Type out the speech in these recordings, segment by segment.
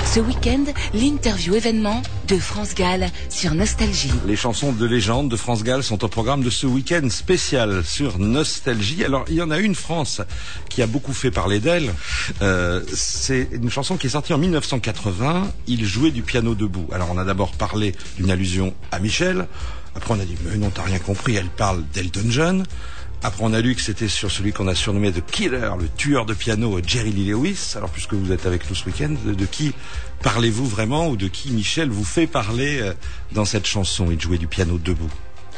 Ce week-end, l'interview événement de France Gall sur Nostalgie. Les chansons de légende de France Gall sont au programme de ce week-end spécial sur Nostalgie. Alors, il y en a une, France, qui a beaucoup fait parler d'elle. C'est une chanson qui est sortie en 1980. Il jouait du piano debout. Alors, on a d'abord parlé d'une allusion à Michel. Après, on a dit, mais non, t'as rien compris. Elle parle d'Elton John. Après, on a lu que c'était sur celui qu'on a surnommé The Killer, le tueur de piano, Jerry Lee Lewis. Alors, puisque vous êtes avec nous ce week-end, de qui parlez-vous vraiment, ou de qui Michel vous fait parler dans cette chanson, Il jouait du piano debout?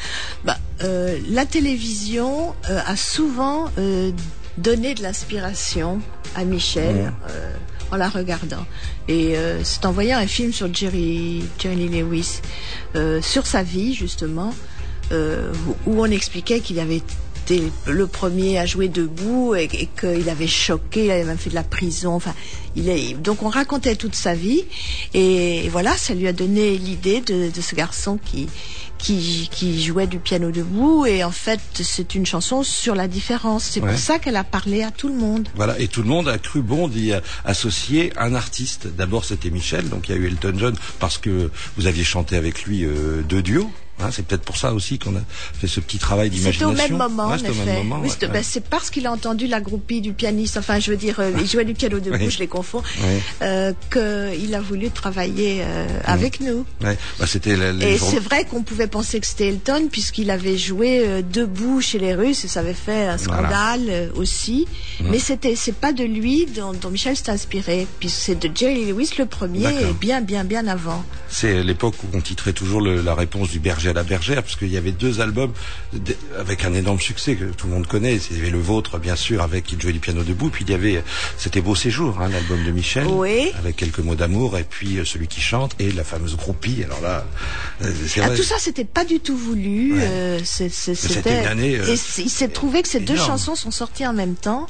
La télévision a souvent donné de l'inspiration à Michel en la regardant. Et c'est en voyant un film sur Jerry Lee Lewis, sur sa vie justement, où on expliquait qu'il avait été le premier à jouer debout et qu'il avait choqué, il avait même fait de la prison. Enfin, donc on racontait toute sa vie et voilà, ça lui a donné l'idée de ce garçon qui jouait du piano debout. Et en fait, c'est une chanson sur la différence. C'est pour ça qu'elle a parlé à tout le monde. Voilà, et tout le monde a cru bon d'y associer un artiste. D'abord, c'était Michel, donc il y a eu Elton John parce que vous aviez chanté avec lui deux duos. C'est peut-être pour ça aussi qu'on a fait ce petit travail d'imagination. C'était au même moment, en effet. Au même moment, c'est parce qu'il a entendu la groupie du pianiste, enfin je veux dire, il jouait du piano debout, je les confonds, qu'il a voulu travailler avec nous. C'était c'est vrai qu'on pouvait penser que c'était Elton, puisqu'il avait joué debout chez les Russes, et ça avait fait un scandale aussi. Mais c'est pas de lui dont Michel s'est inspiré, puisque c'est de Jerry Lewis le premier, et bien avant. C'est l'époque où on titrait toujours la réponse du berger à la bergère, parce qu'il y avait deux albums avec un énorme succès que tout le monde connaît. Il y avait le vôtre, bien sûr, avec Il jouait du piano debout, puis il y avait C'était Beau Séjour, l'album de Michel, avec quelques mots d'amour, et puis Celui qui chante, et la fameuse groupie. Alors là, c'est vrai. Tout ça, c'était pas du tout voulu. C'était une année. Et il s'est trouvé que ces deux chansons sont sorties en même temps.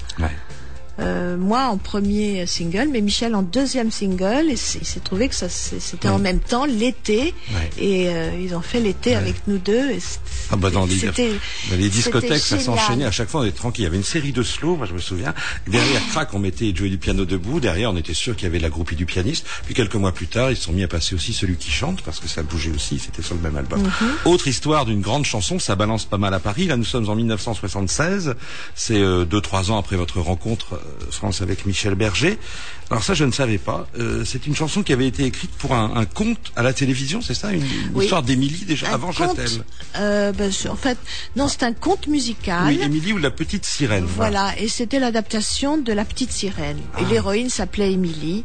Moi en premier single, mais Michel en deuxième single, et il s'est trouvé que c'était en même temps l'été, et ils ont fait l'été avec nous deux. Et dans les discothèques, ça s'enchaînait à chaque fois, on était tranquille. Il y avait une série de slow, moi je me souviens. Derrière, crac, on mettait Il jouait du piano debout. Derrière, on était sûr qu'il y avait la groupie du pianiste. Puis quelques mois plus tard, ils se sont mis à passer aussi Celui qui chante, parce que ça bougeait aussi, c'était sur le même album. Autre histoire d'une grande chanson, ça balance pas mal à Paris. Là, nous sommes en 1976. C'est 2-3 ans après votre rencontre, France, avec Michel Berger. Alors ça, je ne savais pas. C'est une chanson qui avait été écrite pour un conte à la télévision, c'est ça, une histoire d'Émilie déjà avant Châtel. En fait, non, c'est un conte musical. Oui, Émilie ou la petite sirène. Voilà, et c'était l'adaptation de La petite sirène. Et l'héroïne s'appelait Émilie.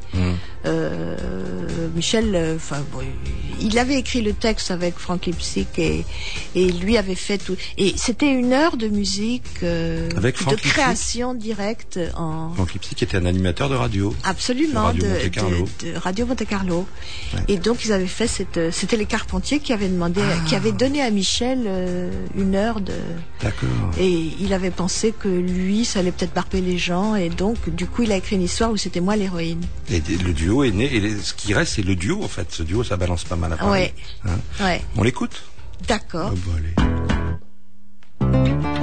Michel, il avait écrit le texte avec Frank Lipsick et lui avait fait tout. Et c'était une heure de musique, de création directe en. Frank Lipsick était un animateur de radio. Absolument, de Radio Monte Carlo. Et donc ils avaient fait c'était les Carpentiers qui avaient demandé, qui avaient donné à Michel une heure de. D'accord. Et il avait pensé que lui, ça allait peut-être marquer les gens, et donc du coup il a écrit une histoire où c'était moi l'héroïne. Et le duo est né, et ce qui reste c'est le duo en fait. Ce duo, ça balance pas mal à Paris. On l'écoute. D'accord. Allez.